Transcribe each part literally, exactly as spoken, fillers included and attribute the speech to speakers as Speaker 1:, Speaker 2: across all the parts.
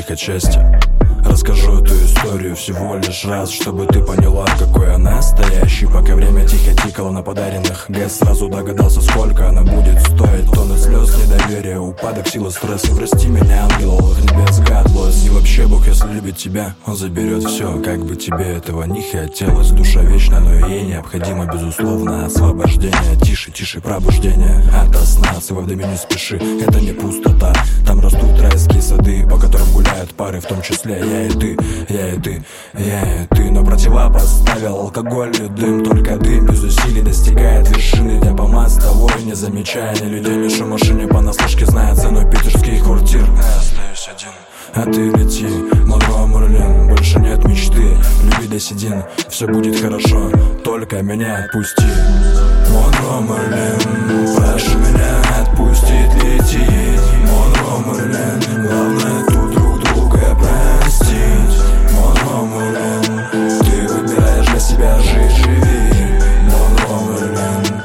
Speaker 1: их отчасти. Расскажу эту историю всего лишь раз, чтобы ты поняла, какой она настоящий. Пока время тихо тикало на подаренных ГЭС, сразу догадался, сколько она будет стоить. Тонны слез, недоверия, упадок, сила, стресс. И прости меня, ангел небес, God bless. И вообще Бог, если любит тебя, Он заберет все. Как бы тебе этого не хотелось, душа вечна, но ей необходимо, безусловно, освобождение. Тише, тише, пробуждение ото сна. Отсывай в доме, не спеши, это не пустота. Там растут райские сады, по которым гуляют пары, в том числе я и ты, я и ты, я и ты. Но противопоставил алкоголь и дым. Только дым без усилий достигает вершины. Я по мостовой, не замечая ни людей, ни шум машине, понаслышке зная цену питерских квартир. Я остаюсь один, а ты лети, Монро Мерлин. Больше нет мечты, люби до седин. Все будет хорошо, только меня отпусти. Монро Мерлин, прошу меня отпустить, лететь. Монро Мерлин, главное тут друг друга простить. Монро Мерлин, ты выбираешь для себя жить, живи. Монро Мерлин,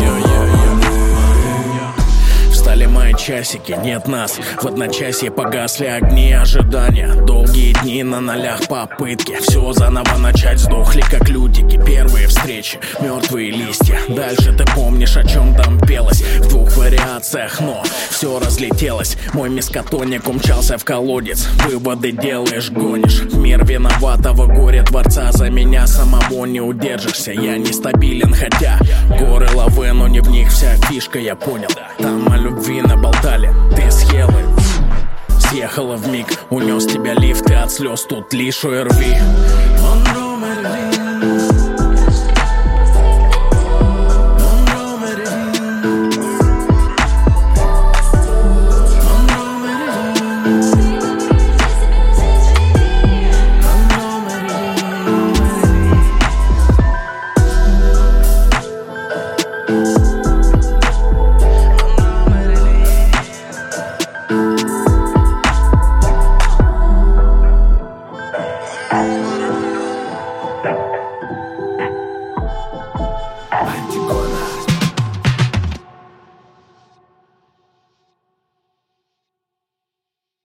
Speaker 2: встали мои часики, нет нас. В одночасье погасли огни ожидания. Долгие дни на нолях попытки все заново начать. Сдохли как лютики, первые встречи, мертвые листья. Дальше ты помнишь, о чем там пелось. В двух вариациях, но все разлетелось. Мой мискотоник умчался в колодец. Выводы делаешь, гонишь. Мир виноватого горя творца. За меня самого не удержишься. Я нестабилен, хотя горы лавы, но не в них вся фишка, я понял. Там о любви наболтали, ты съела, съехала вмиг. Унес тебя лифт, и от слез тут лишь ОРВИ.